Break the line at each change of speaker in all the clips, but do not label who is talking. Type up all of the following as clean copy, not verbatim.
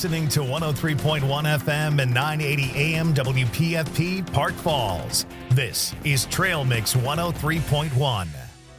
listening to 103.1 FM and 980 AM WPFP Park Falls. This is Trail Mix 103.1.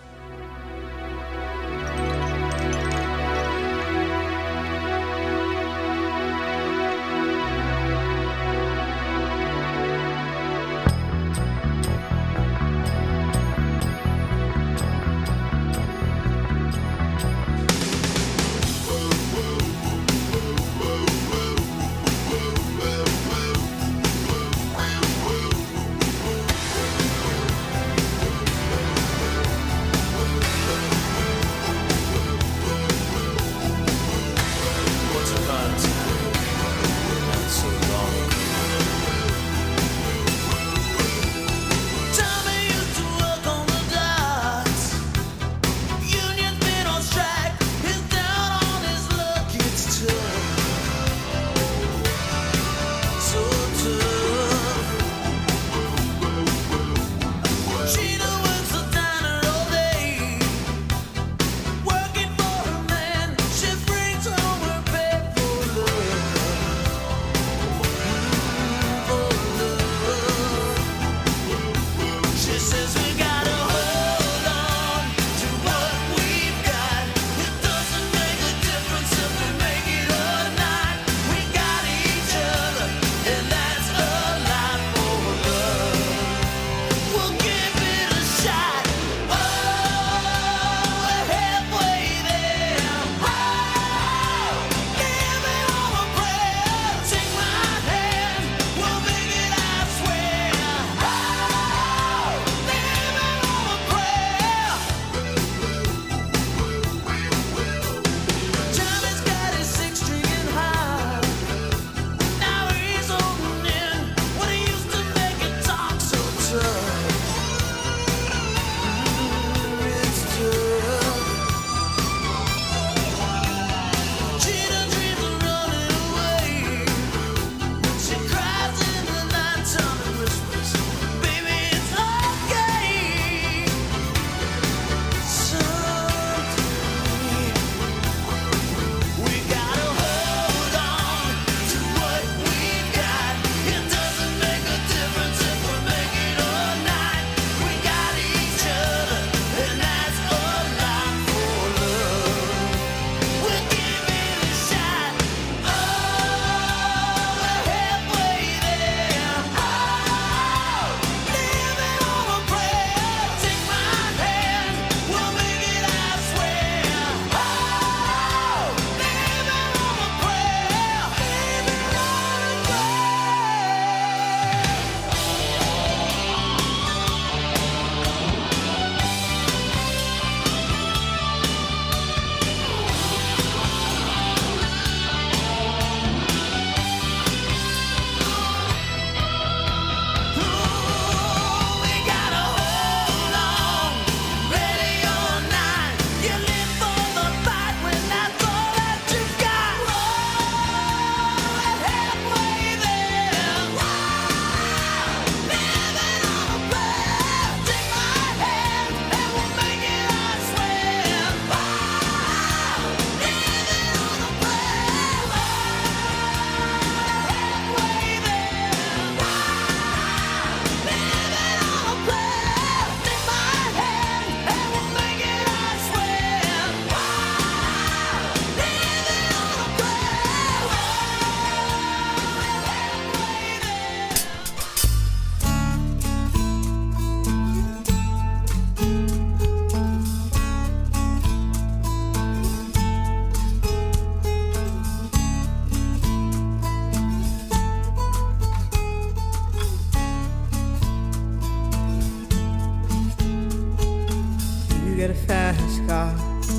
get a fast car.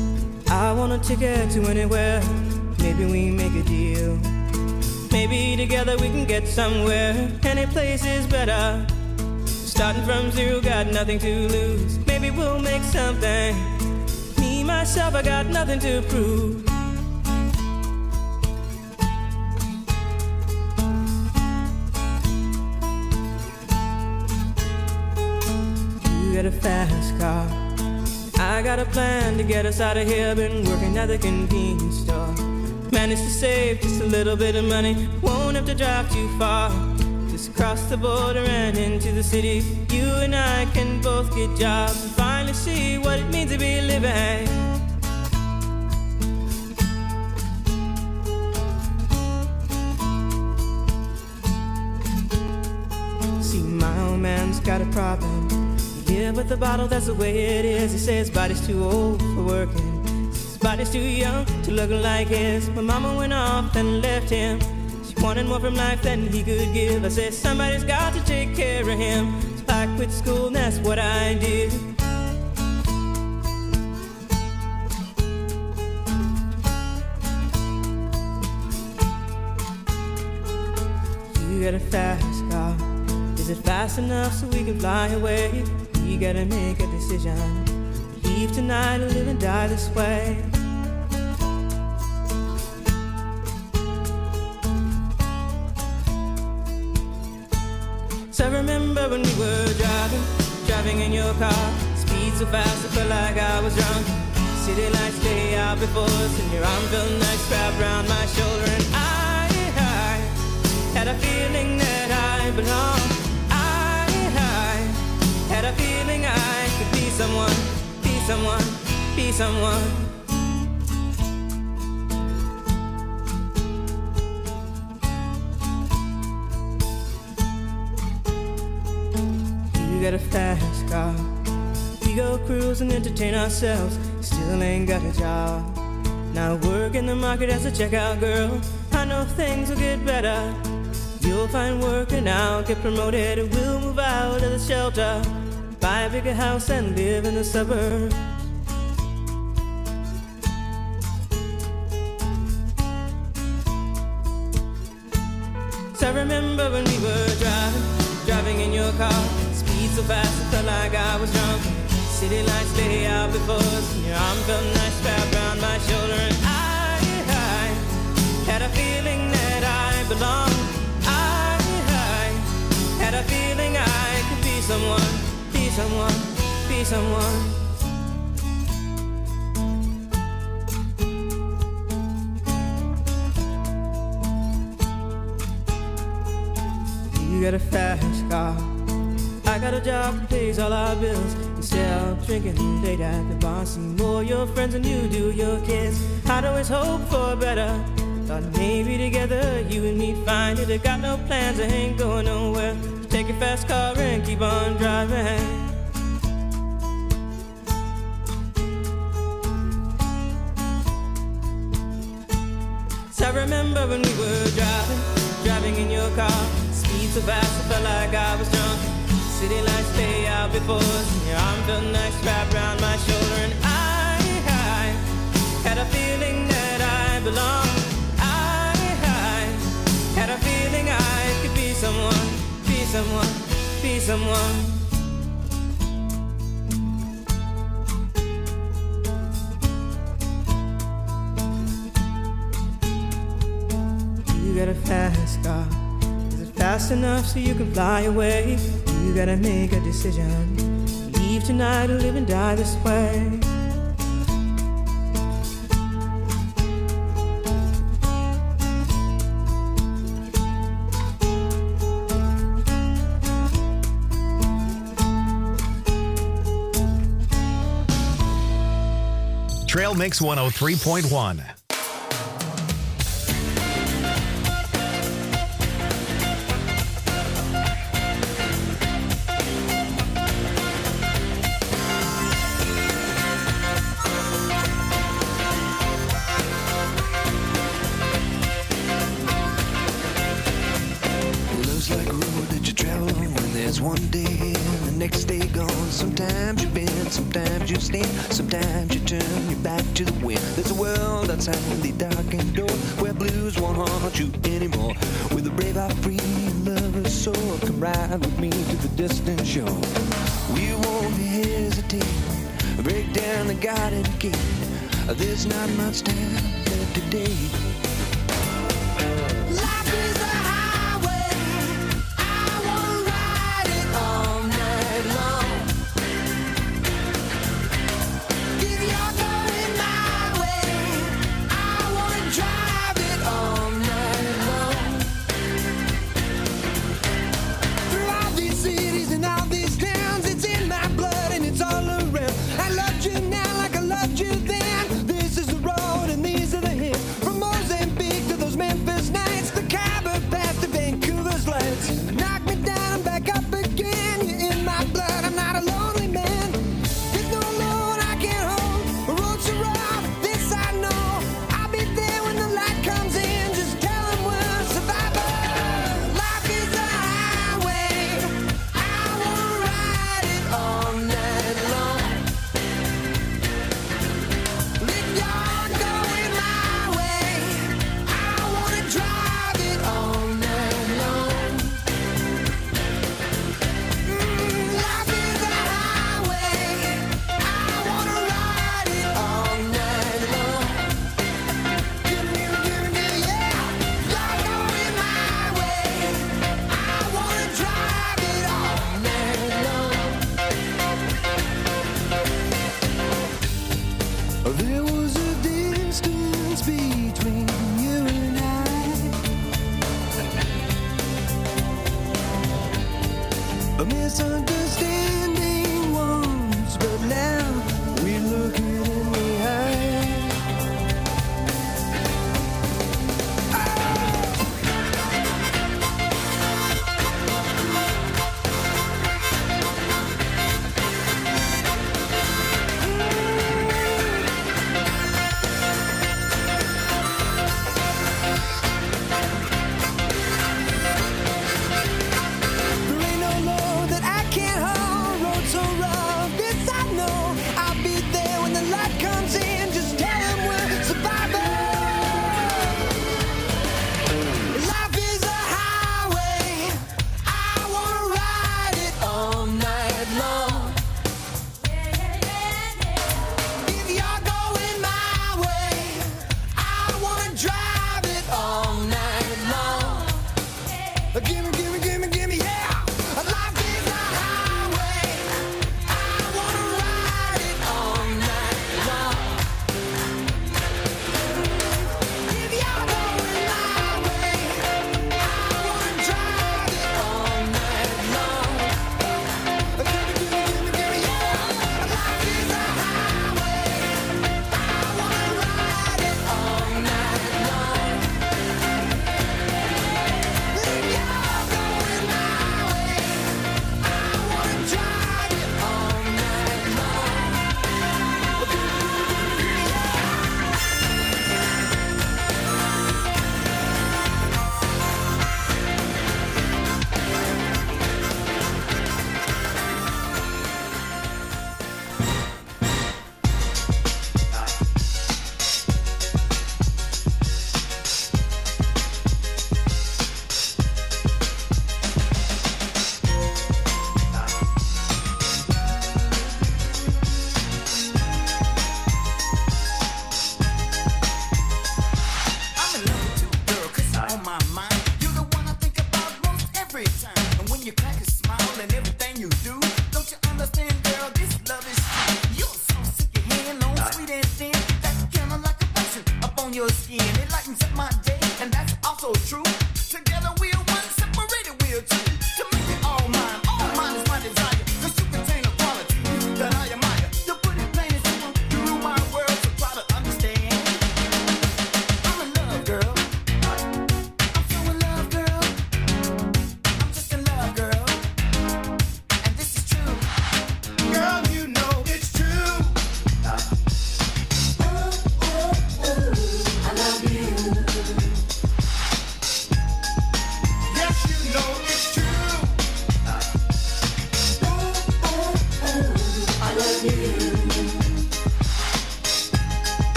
I want a ticket to anywhere. Maybe we make a deal. Maybe together we can get somewhere. Any place is better. Starting from zero, got nothing to lose. Maybe we'll make something. Me, myself, I got nothing to prove. You got a fast car. I got a plan to get us out of here. Been working at the convenience store. Managed to save just a little bit of money. Won't have to drive too far. Just across the border and into the city. You and I can both get jobs and finally see what it means to be living. See, my old man's got a problem. He live with a bottle, that's the way it is. He says his body's too old for working. His body's too young to look like his. My mama went off and left him. She wanted more from life than he could give. I said somebody's got to take care of him. So I quit school and that's what I did. You got a fast car. Is it fast enough so we can fly away? We gotta make a decision. Leave tonight or live and die this way. So I remember when we were driving in your car. Speed so fast I felt like I was drunk. City lights lay out before us, and your arm felt nice wrapped around my shoulder. And I had a feeling that I belonged. Had a feeling I could be someone, be someone, be someone. You got a fast car. We go cruise and entertain ourselves. Still ain't got a job. Now work in the market as a checkout girl. I know things will get better. You'll find work and I'll get promoted. And we'll move out of the shelter, buy a bigger house and live in the suburbs. So I remember when we were driving in your car. Speed so fast I felt like I was drunk. City lights lay out before us, and your arm felt nice wrapped around my shoulder. And I had a feeling that I belonged. Had a feeling I could be someone, be someone, be someone. You got a fast car. I got a job that pays all our bills. Instead of drinking late at the bar, see more your friends than you do your kids. I'd always hope for better. Thought maybe together you and me find it. I got no plans, I ain't going nowhere. Take your fast car and keep on driving. So I remember when we were driving in your car. Speed so fast I felt like I was drunk. City lights lay out before us, and your arm felt nice wrapped around my shoulder. And I had a feeling that I belonged. Had a feeling I could be someone, be someone, be someone. You got a fast car. Is it fast enough so you can fly away? You gotta make a decision. Leave tonight or live and die this way.
Trail Mix 103.1.
Looks like a road that you travel on when there's one day and the next day gone. Sometimes you bend, sometimes you stand, sometimes you turn your back to the wind. There's a world outside the darkened door where blues won't haunt you anymore. With a brave heart, free lover's soul, come ride with me to the distant shore. We won't hesitate, break down the garden gate. There's not much time left today. Life is a highway, I wanna ride it all night long. If you're going my way, I wanna drive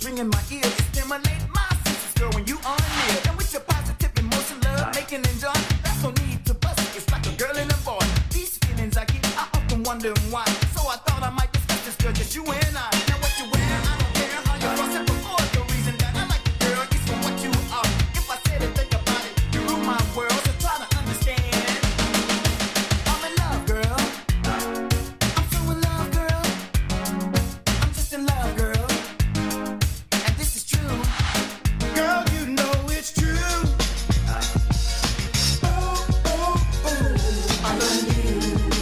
music ringing my ears, it stimulate my senses, girl, when you are near. And with your positive emotion, love making and joy, that's no need to bust it. It's like a girl and a boy. These feelings I get, I often wonder why. So I thought I might discuss this, girl, just you and I. Now what you wear, I don't care how you cross it before. The reason that I like you, girl, is for what you are. If I said it, think about it, you rule my world, so try to understand. I'm in love, girl. I'm so in love, girl. I'm just in love, girl. And this is true. Girl, you know it's true. Oh, oh, oh, I love you.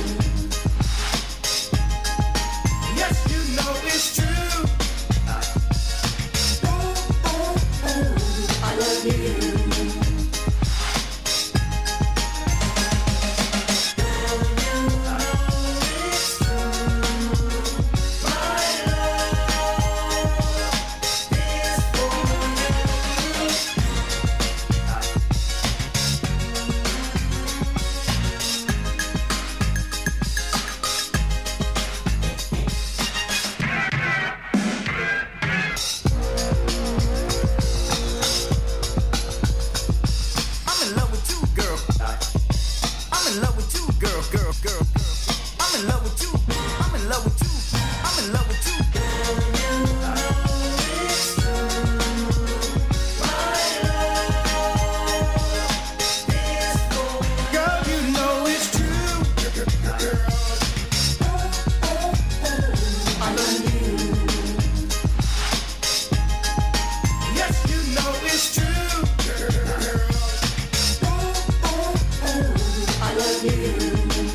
Yes, you know it's true. Oh, oh, oh, I love you. I'm in love with you, girl. I'm in love with you, girl, girl, girl. I'm in love with you. I'm in love with you. I'm in love with you. Girl, you know it's true. I love you. Yes, you know it's true. I love you.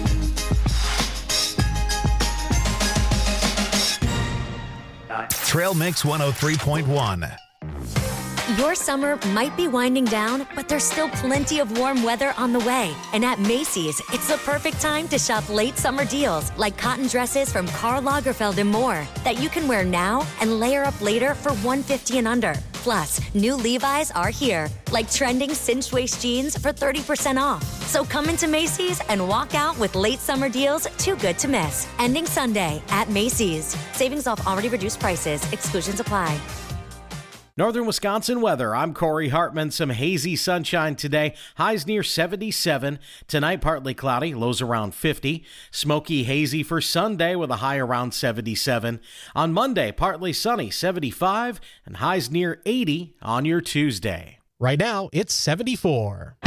Trail Mix 103.1.
Your summer might be winding down, but there's still plenty of warm weather on the way. And at Macy's, it's the perfect time to shop late summer deals like cotton dresses from Karl Lagerfeld and more that you can wear now and layer up later for $150 and under. Plus, new Levi's are here, like trending cinched waist jeans for 30% off. So come into Macy's and walk out with late summer deals too good to miss. Ending Sunday at Macy's. Savings off already reduced prices. Exclusions apply.
Northern Wisconsin weather. I'm Corey Hartman. Some hazy sunshine today. Highs near 77. Tonight, partly cloudy. Lows around 50. Smoky, hazy for Sunday with a high around 77. On Monday, partly sunny, 75. And highs near 80 on your Tuesday.
Right now, it's 74.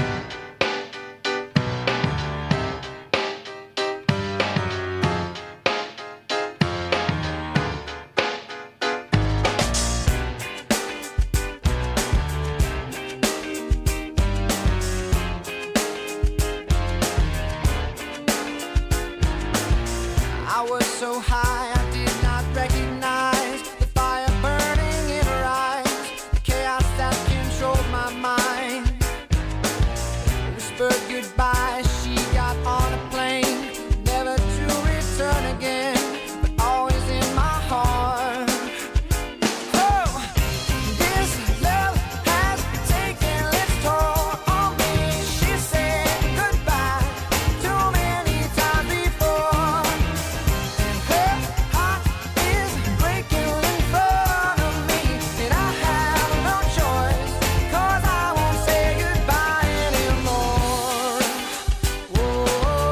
I was so high, I did not recognize the fire burning in her eyes, the chaos that controlled my mind. Whispered goodbye, she got on a plane, never to return again, but always in my heart. Oh, this love has taken its toll on me. She said goodbye too many times before. Her heart is breaking in front of me, and I have no choice, 'cause I won't say goodbye anymore. Whoa,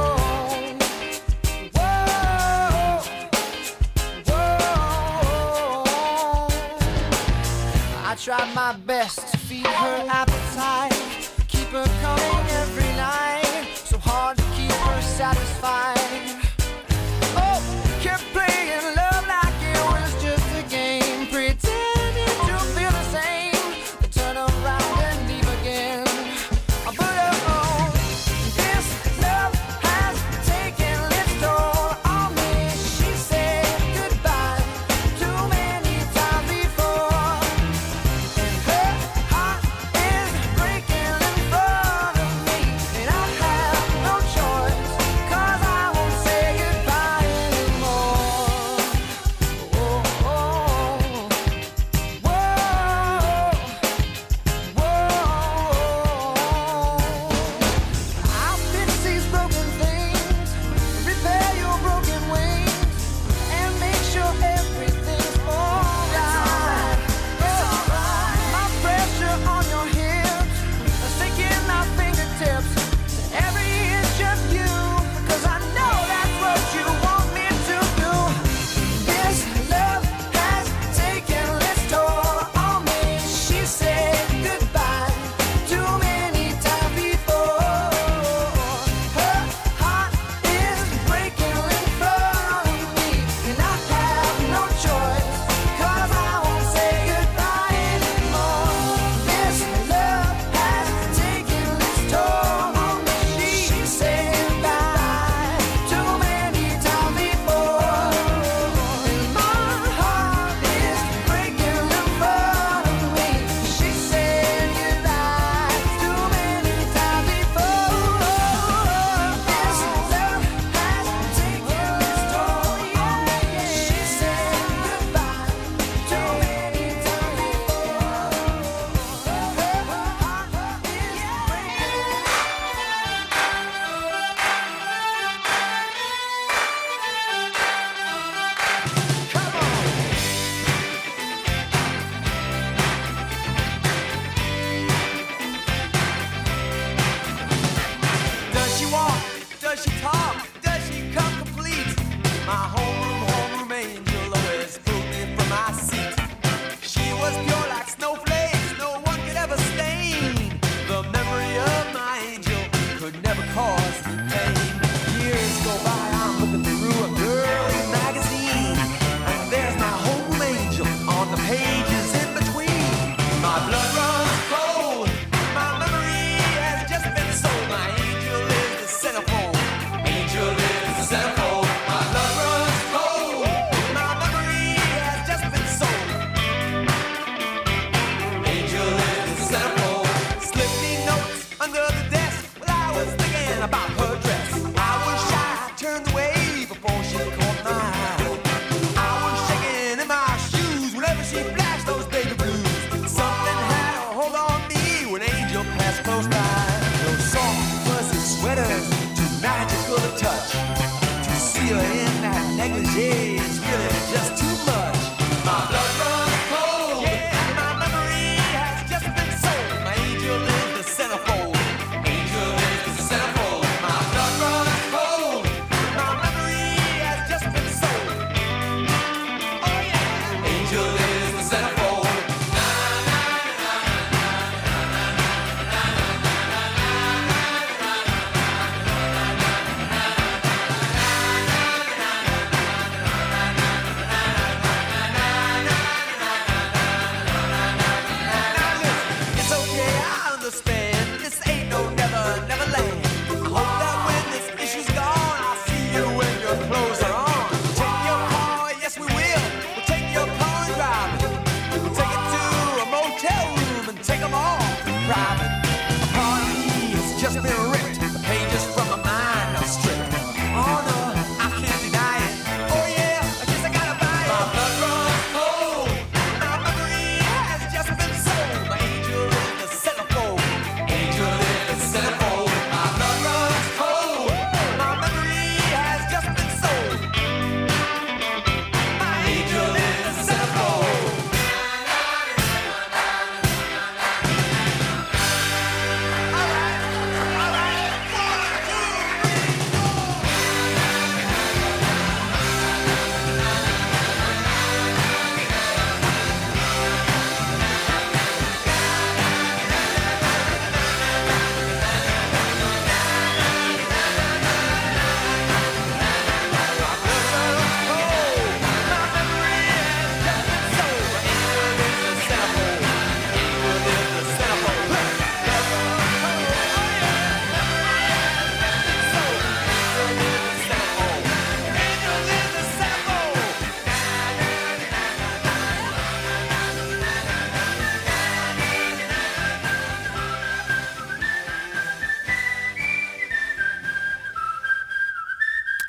whoa, whoa. I tried my best to feed her appetite, keep her coming every night, so hard to keep her satisfied. Oh, kept playing love like it was just a game, pretending to feel the same, then turn around and leave again. But oh, this love has taken its toll on me. She said goodbye too many times before, and her heart is breaking in front of me, and I have no choice, 'cause I won't say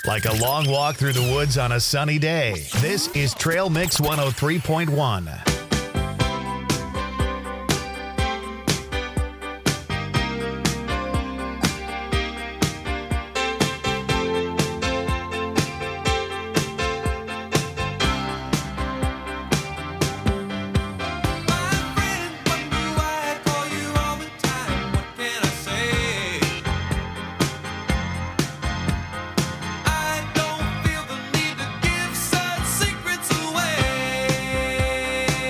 Like a long walk through the woods on a sunny day. This is Trail Mix 103.1.
Secrets away.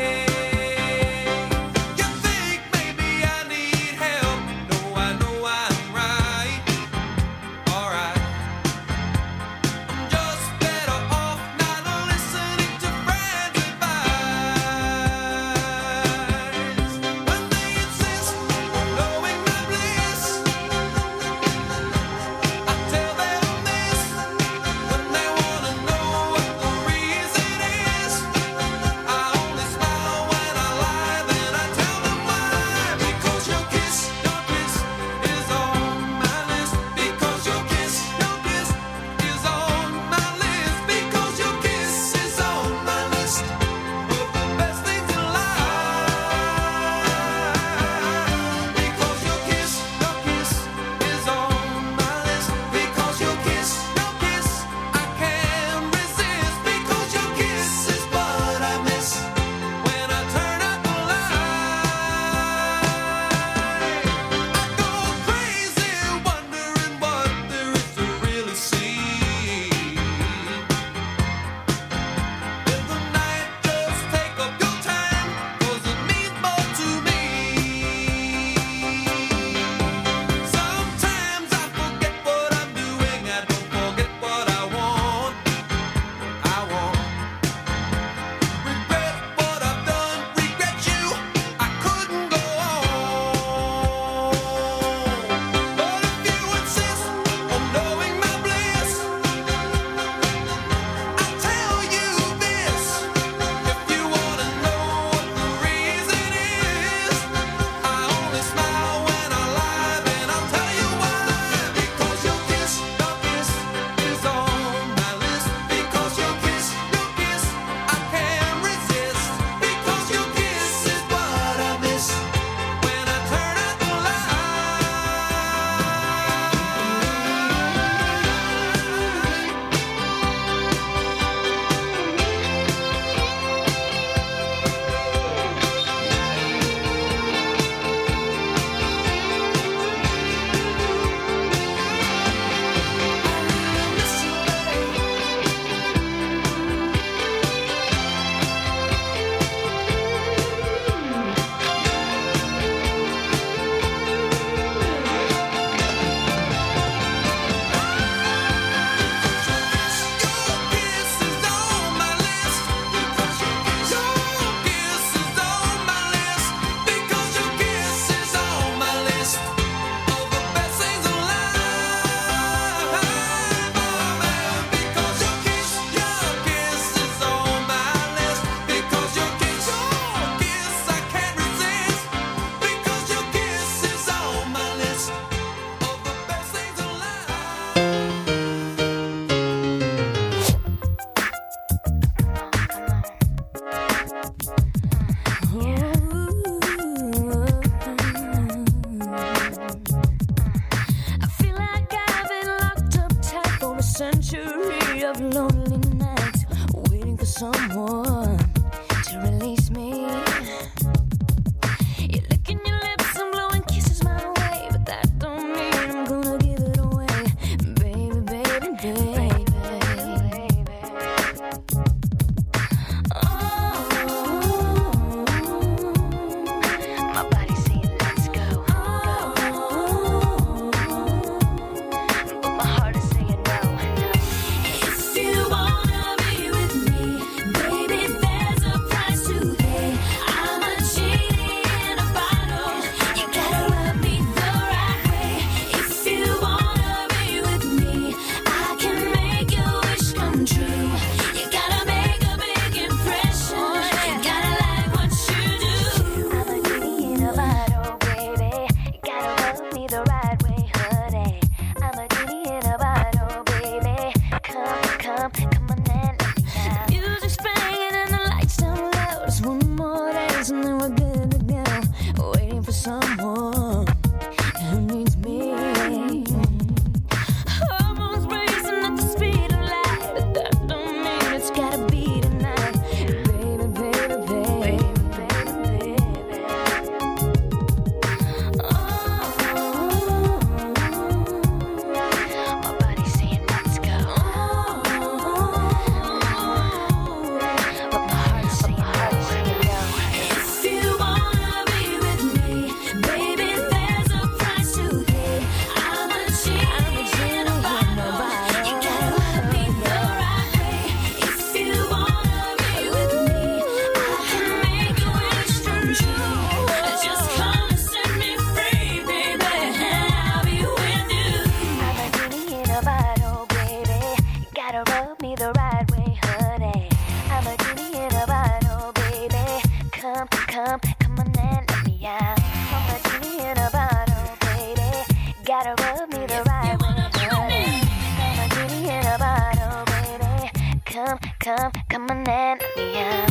come on and let me out. I'm a genie in a bottle, baby. Gotta rub me the right way. I'm a genie in a bottle, baby. Come on and let me out.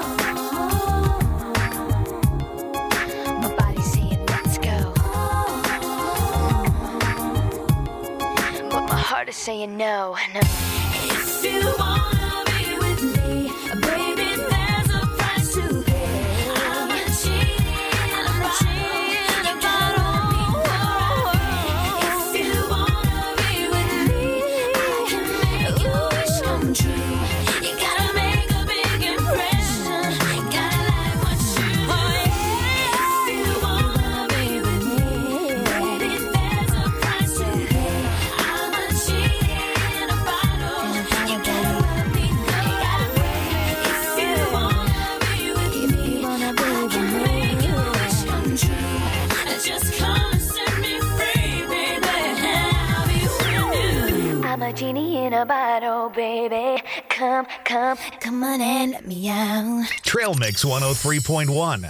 My body's saying let's go, but my heart is saying no. If you wanna be with me, baby, there's a price to pay. I'm a cheating bottle. If you wanna be with me, I can make your wish come true. You gotta make a big impression. Gotta like what you do. If you wanna be with me, baby, there's a price to pay. I'm a cheating bottle. You gotta let me know. If you wanna be with me, I can make your wish come true. Just come and set me free, baby. I'll be with you. I'm a genie in a bottle, baby. Come on and let me out.
Trail Mix 103.1.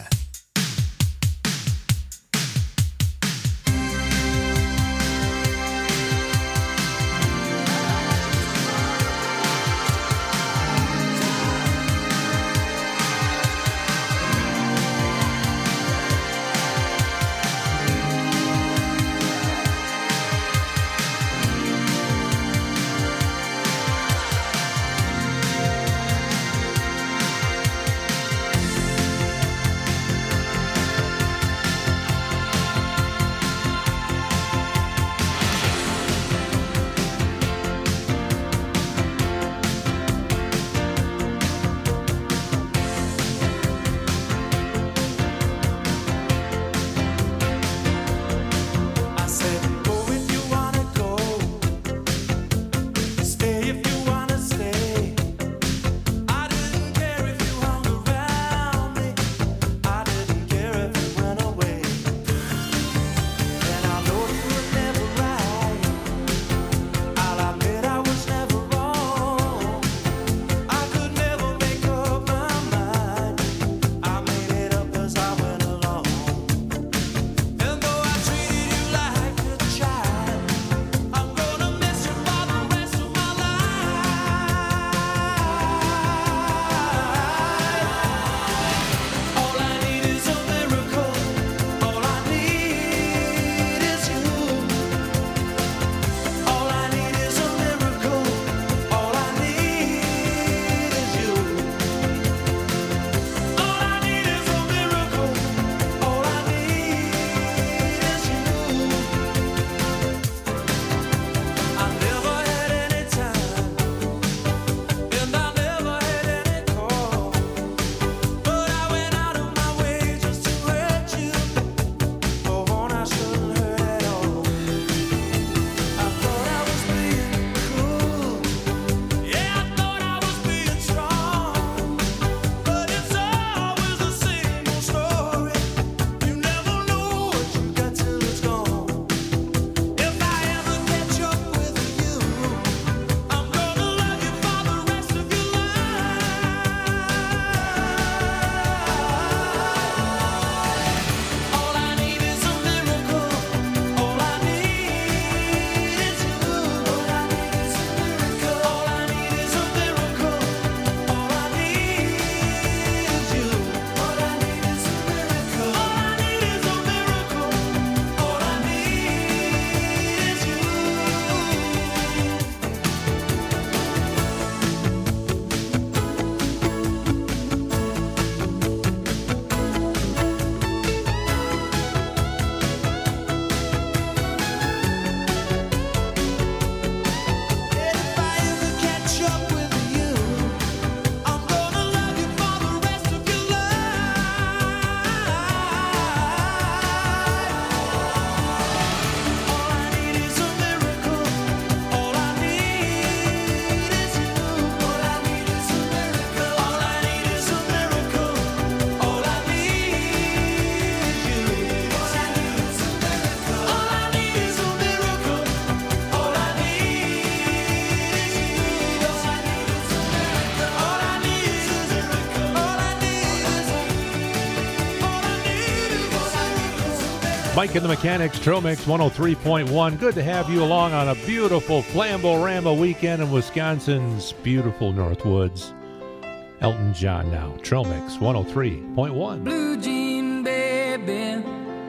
Mike and the Mechanics, Trail Mix 103.1. Good to have you along on a beautiful Flambo-Rambo weekend in Wisconsin's beautiful Northwoods. Elton John now, Trail Mix 103.1.
Blue jean baby,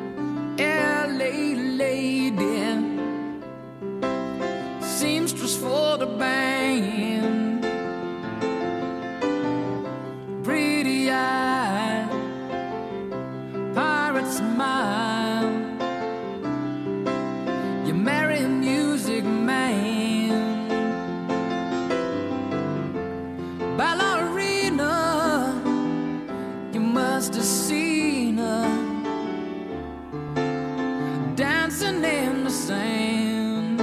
LA lady, seamstress for the band, pretty eye, pirate smile, you marry a music man, ballerina, you must have seen her dancing in the sand.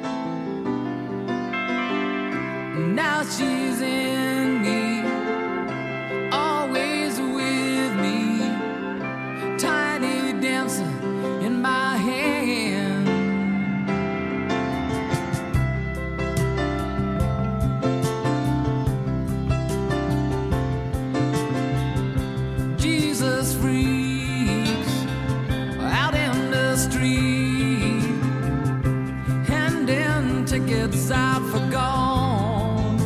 Now she's in me, always with me, tiny dancer in my hand. Jesus freaks out in the street, handing tickets out for gone,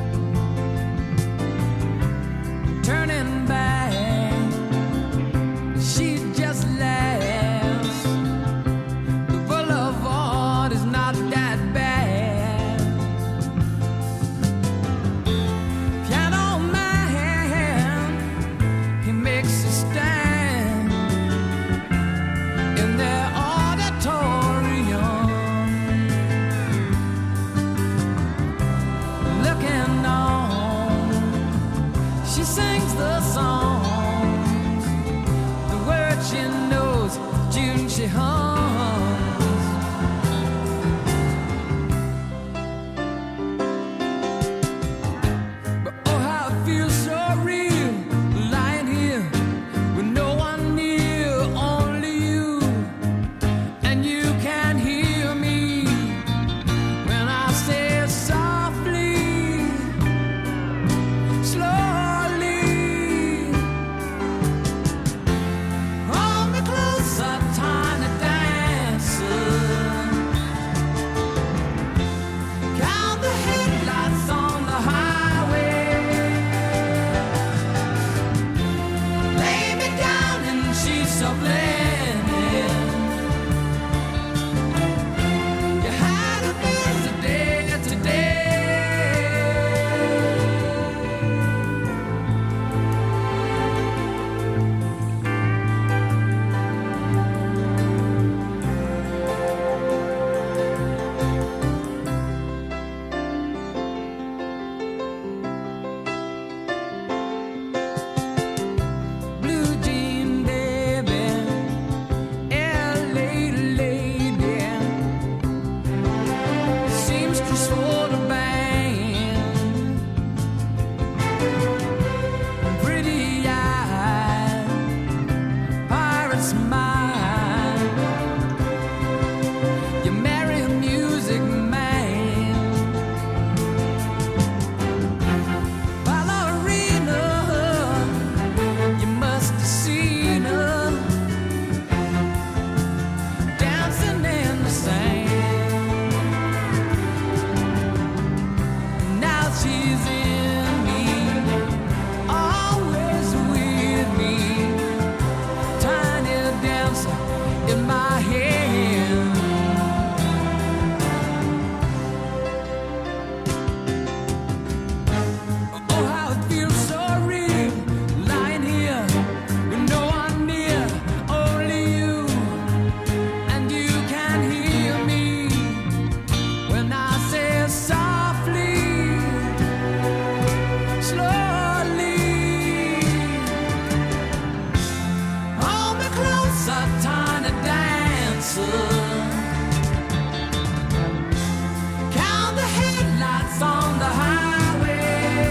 turning back, she just laughs. The boulevard is not that bad. Piano man, he makes a stand in their auditorium, looking on. She sings the songs, the words she knows, June she hums. But oh, how it feels so real, lying here with no one near, only you, and you can hear me when I say it softly, slowly. Hold me closer, tiny dancer. Count the headlights on the highway. Lay me down in sheets of linen. You had a busy day today. Blue jean baby, LA lady, seamstress for the band, pretty eye, pirate smile, you marry a music man, ballerina, you must have seen her dancing in the sand. Now she's in me, always with me, tiny dancer in my hand. Oh, how it feels so real, lying here with no one near, only you, and you can hear me when I say it softly, slowly. Hold me closer, tiny dancer. Count the headlights on the highway.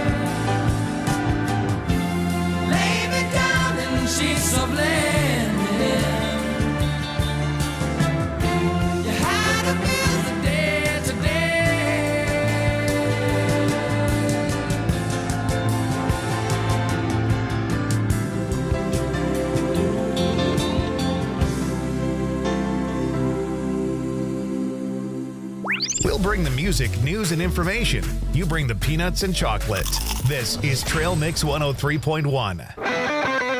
Lay me down in sheets of linen. You had a busy day today.
We'll bring the music, news, and information. You bring the peanuts and chocolate. This is Trail Mix 103.1.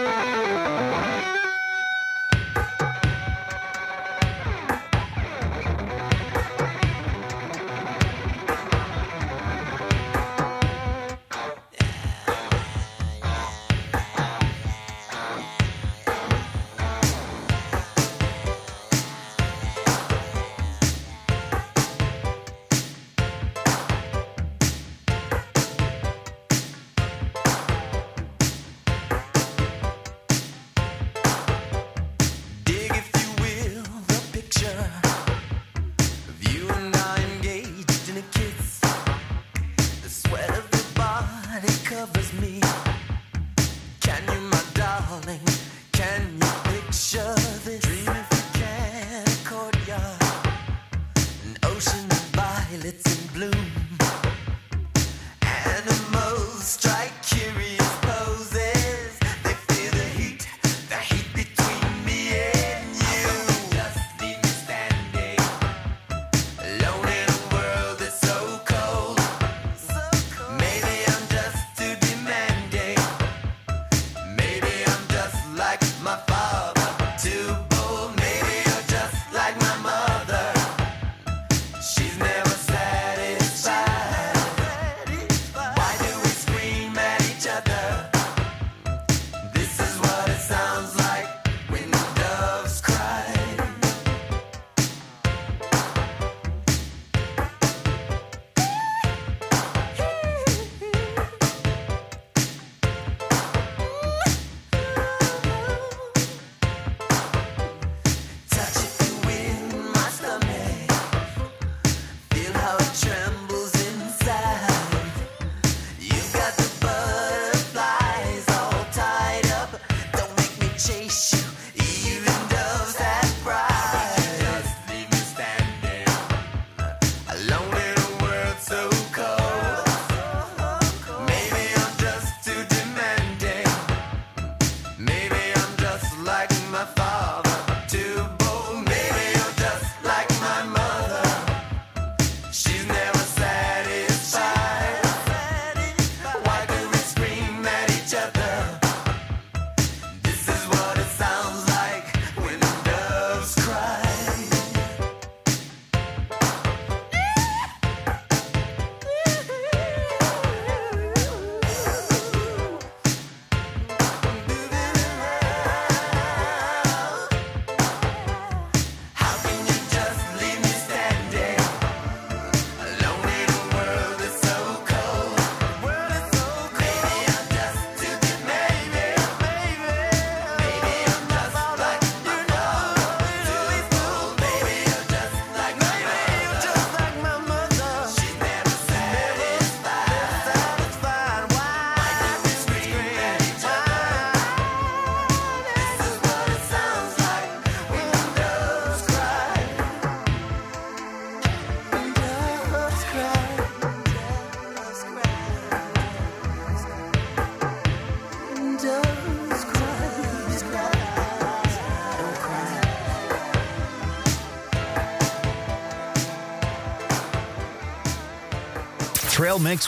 Trail Mix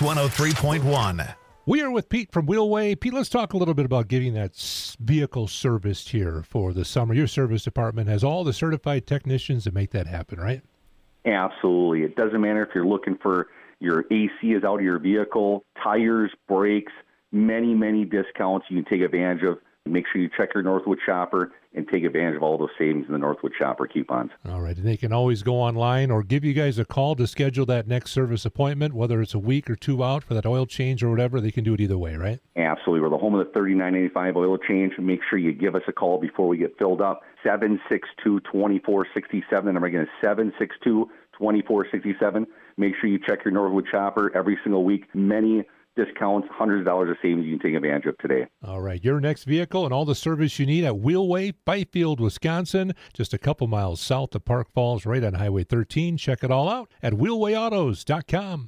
103.1.
We are with Pete from Wheelway. Pete, let's talk a little bit about getting that vehicle serviced here for the summer. Your service department has all the certified technicians that make that happen, right?
Absolutely. It doesn't matter if you're looking for your AC is out of your vehicle, tires, brakes, many discounts you can take advantage of. Make sure you check your Northwood Shopper and take advantage of all those savings in the Northwood Shopper coupons.
All right, and they can always go online or give you guys a call to schedule that next service appointment, whether it's a week or two out for that oil change or whatever. They can do it either way, right?
Absolutely. We're the home of the $39.85 oil change. Make sure you give us a call before we get filled up. 762-2467. And again, 762-2467. Make sure you check your Northwood Shopper every single week. Many discounts, hundreds of dollars of savings you can take advantage of today.
All right, your next vehicle and all the service you need at Wheelway, Byfield, Wisconsin, just a couple miles south of Park Falls, right on Highway 13. Check it all out at wheelwayautos.com.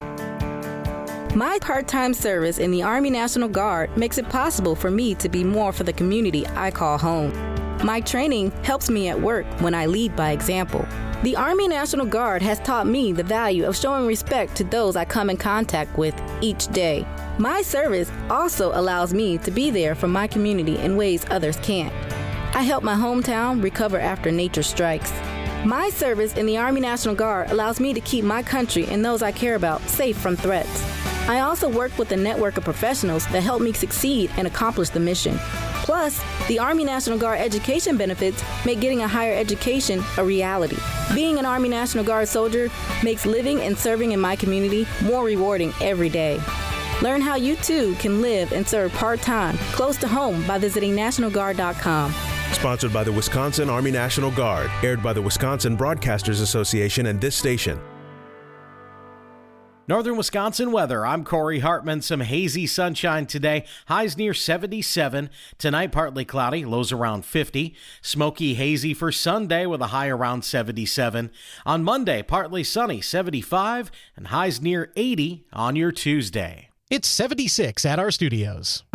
My part-time service in the Army National Guard makes it possible for me to be more for the community I call home. My training helps me at work when I lead by example. The Army National Guard has taught me the value of showing respect to those I come in contact with each day. My service also allows me to be there for my community in ways others can't. I help my hometown recover after nature strikes. My service in the Army National Guard allows me to keep my country and those I care about safe from threats. I also work with a network of professionals that help me succeed and accomplish the mission. Plus, the Army National Guard education benefits make getting a higher education a reality. Being an Army National Guard soldier makes living and serving in my community more rewarding every day. Learn how you too can live and serve part-time close to home by visiting NationalGuard.com.
Sponsored by the Wisconsin Army National Guard. Aired by the Wisconsin Broadcasters Association and this station.
Northern Wisconsin weather. I'm Corey Hartman. Some hazy sunshine today. Highs near 77. Tonight, partly cloudy. Lows around 50. Smoky, hazy for Sunday with a high around 77. On Monday, partly sunny, 75. And highs near 80 on your Tuesday.
It's 76 at our studios.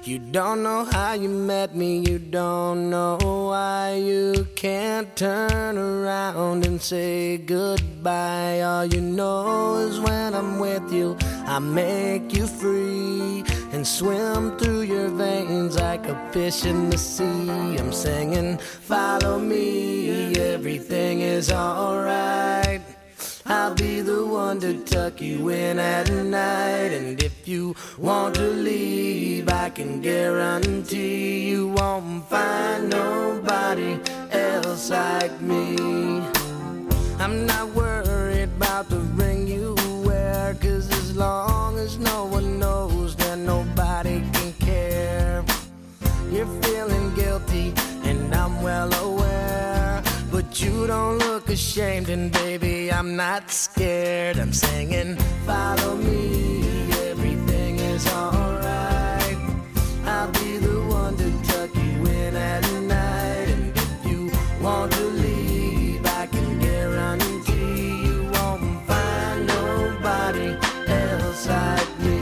If you don't know how you met me, you don't know why you can't turn around and say goodbye. All you know is when I'm with you, I make you free and swim through your veins like a fish in the sea. I'm singing, follow me, everything is alright. I'll be the one to tuck you in at night. And if you want to leave, I can guarantee you won't find nobody else like me. I'm not worried about the ring you wear, 'cause as long as no one knows, then nobody can care. You're feeling guilty, and I'm well aware, but you don't look ashamed, and baby, I'm not scared. I'm singing, follow me, everything is alright. I'll be the one to tuck you in at night. And if you want to leave, I can guarantee you won't find nobody else like me.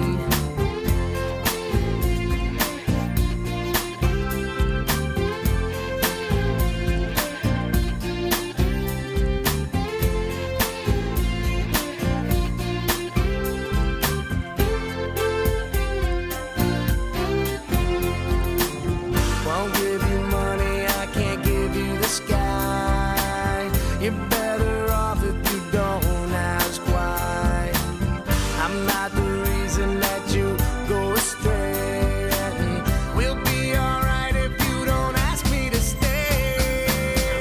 Won't give you money, I can't give you the sky. You're better off if you don't ask why. I'm not the reason that you go astray, and we'll be alright if you don't ask me to stay.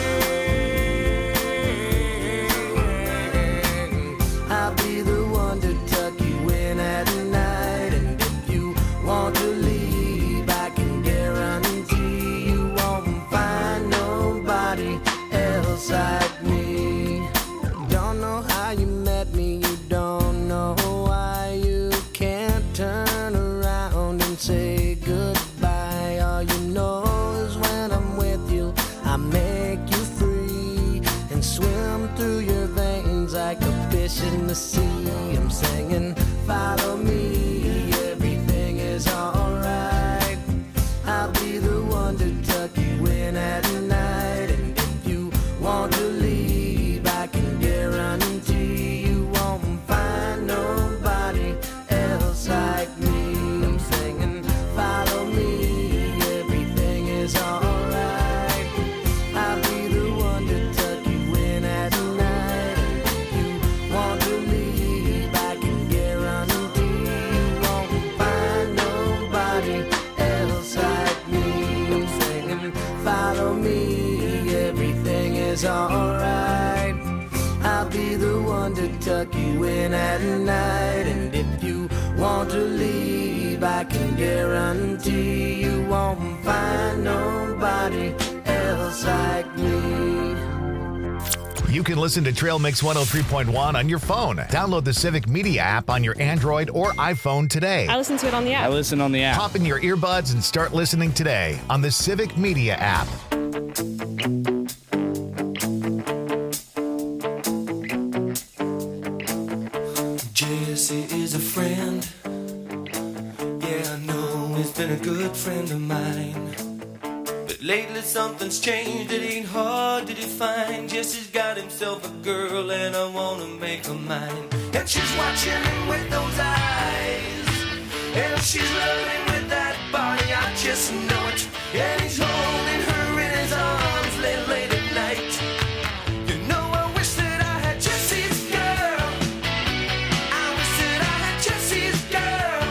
I'll be the one to tuck you in at night, and if you want to leave, I can guarantee you won't find nobody else like me. Don't know how you met me, you don't know why you can't turn around and say goodbye. All you know is when I'm with you, I make you free and swim through your veins like a fish in the sea. I'm singing, follow me, everything is alright. I'll be the one to tuck you in at night. And if you want to leave, I can guarantee you won't find nobody else like me. I'm singing, follow me, everything is alright. I'll be the one to tuck you in at night. And if you want to leave, I can guarantee you won't find nobody else like me. I'm singing, follow me, everything is alright. I'll be the one to tuck you in at night. And if you want to leave, I can guarantee you won't find nobody else like me.
You can listen to Trail Mix 103.1 on your phone. Download the Civic Media app on your Android or iPhone today.
I listen to it on the app.
I listen on the app.
Pop in your earbuds and start listening today on the Civic Media app.
Jesse is a friend. Yeah, I know he's been a good friend of mine. But lately something's changed, it ain't hard to define. Jesse's got himself a girl and I wanna make her mine. And she's watching him with those eyes, and she's loving him with that body, I just know it. And he's holding her in his arms late at night. You know I wish that I had Jesse's girl. I wish that I had Jesse's girl.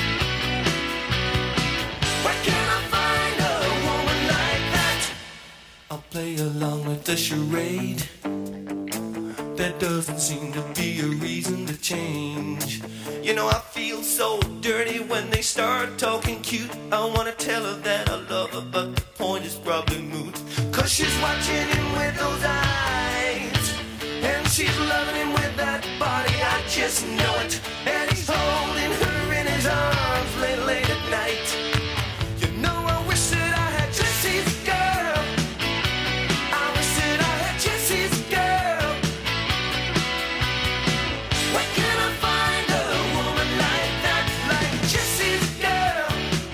Where can I find a woman like that? I'll play along with the charade. There doesn't seem to be a reason to change. You know I feel so dirty when they start talking cute. I wanna tell her that I love her, but the point is probably moot. 'Cause she's watching him with those eyes, and she's loving him with that body, I just know it. And he's holding her in his arms late at night. You know I wish that I had Jesse's girl. I wish that I had Jesse's girl. Where can I find a woman like that, like Jesse's girl?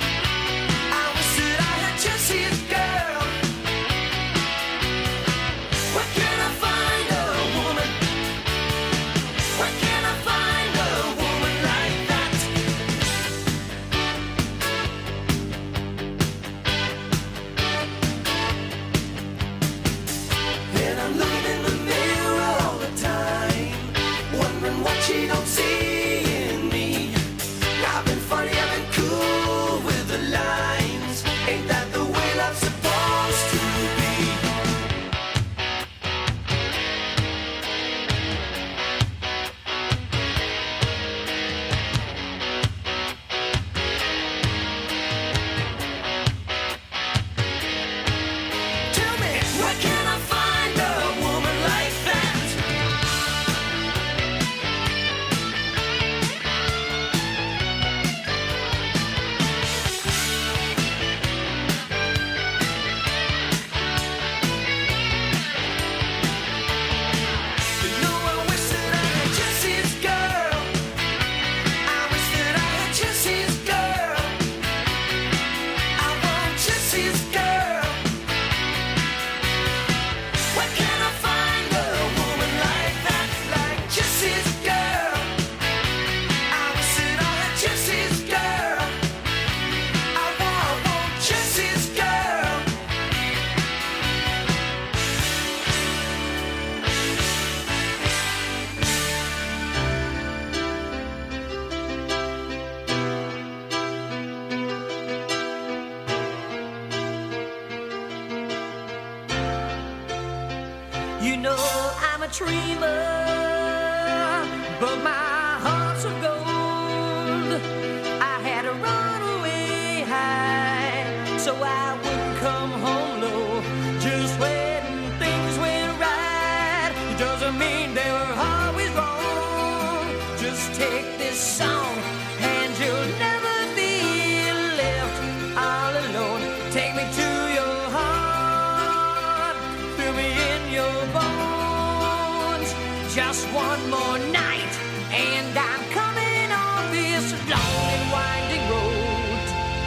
dreamer, but my heart's of gold. I had to run away high, so I wouldn't come home low. Just when things went right, it doesn't mean they were always wrong. Just take this song, and you'll never be left all alone. Take me to your heart, feel me in your bones. Just one more night, and I'm coming on this long and winding road.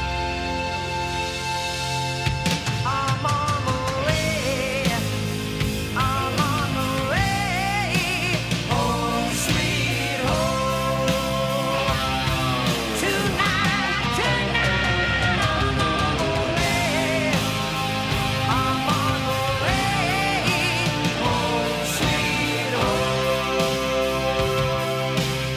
I'm on my way, I'm on my way, home sweet home. Tonight, tonight, I'm on my way, I'm on my way, home sweet home.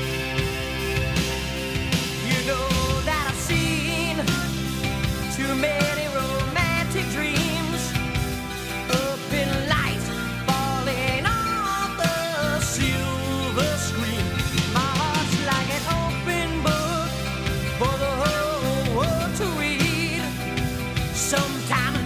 You know that I've seen too many romantic dreams up in lights falling off the silver screen. My heart's like an open book for the whole world to read. Sometimes